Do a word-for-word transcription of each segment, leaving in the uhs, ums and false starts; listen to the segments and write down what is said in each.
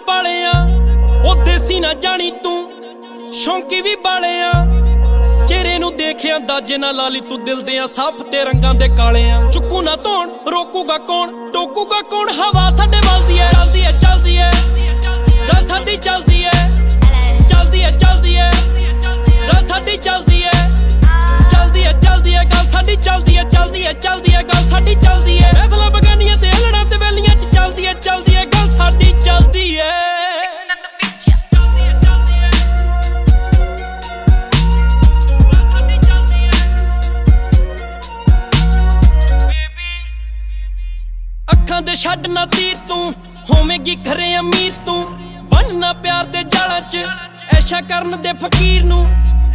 पाले आ ओ देसी ना जानी तू शौंकी भी बाले आ चेहरे नू देखिया दाजे ना लाली तू दिल दे साफ ते रंगां दे काले आ चुकू ना धोण रोकूगा कौन टोकूगा कौन हवा साडे वलदी है चलदी है चलदी है गल साडी चलदी है चलदी है चलदी है गल साडी चलदी है चलदी है चलदी है गल साडी चलदी है चलदी है चलदी है गल साडी चलदी है महफिलां बगानियां ते लड़ां ते वेलियां च चलदी है चलदी है गल साडी चलदी है दे छड्ड ना तीर तू होवेगी खरे अमीर तू बनना प्यार दे जालां च ऐशा करन दे फकीर नू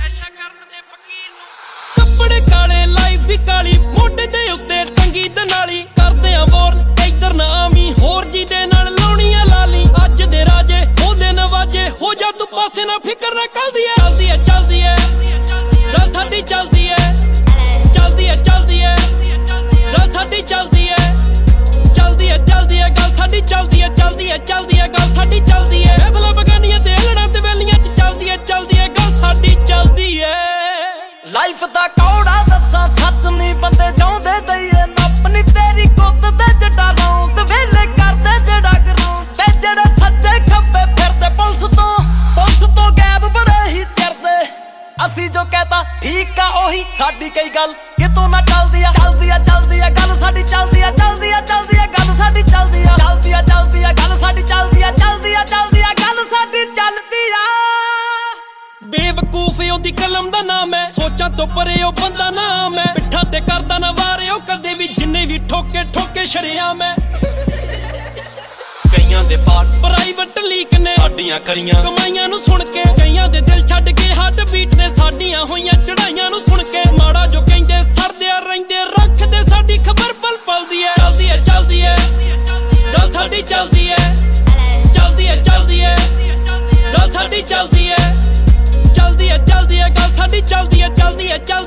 कपड़े काले लाइफ भी काली मोढे दे उत्ते टंगी ते नाली करदे आ वोर इधर ना आमी होर जी दे नाल लाउणियां लाली अज दे राजे ओदे नवाजे हो जा तू पासे ना फिकर ना कलदी है चलदी है चलदी है गल साडी चलदी है चलदी है चलदी है गल साडी चलदी है चलदी है चलदी है गल साडी चलदी है चलदी है चलदी है गल साडी चलदी है महफिलां बगानियां ते लड़ां ते वेलियां च चलदी है चलदी है गल साडी चलदी है लाइफ दा कौड़ा दस्सां सच नहीं बंदे चाहुंदे दईए नपनी तेरी कुत्त ते जटा रौंद वेले करदे जड़ा करूं ते जेड़े सज्जे खब्बे फिरदे पुलिस तो पुलिस तो गैब बड़े ही चिरदे असी जो कहता ठीक आ ओही साडी कई गल कितों ना चलदी आ चलदी आ चलदी आ गल साडी चलदी आ चलदी आ चलदी आ गल साडी चलदी आ चलदी आ चलदी आ गल साडी चलदी आ चलदी आ चलदी आ गल साडी चलदी आ बेवकूफ ओदी कलम दा नाम है सोचां तो परे ओ बंदा नाम है पिट्ठा ते करदा ना वारे ओ कदे भी जिन्ने भी ठोके ठोके शरेआम है कईयां दे पार्ट प्राइवेट लीक ने साडियां करियां कमाईयां नू सुन के कईयां दे दिल छड्ड के हार्ट बीट ने साडियां होईयां चढ़ाईयां नू सुन के माड़ा जो कहंदे सरदे रहिंदे रखदे साडी खबर पल पल दी है चलदी है चलदी है गल साडी चलदी है चलदी है चलदी है गल साडी चलदी है चलदी है चलदी है गल साडी चलदी है चलदी है चलदी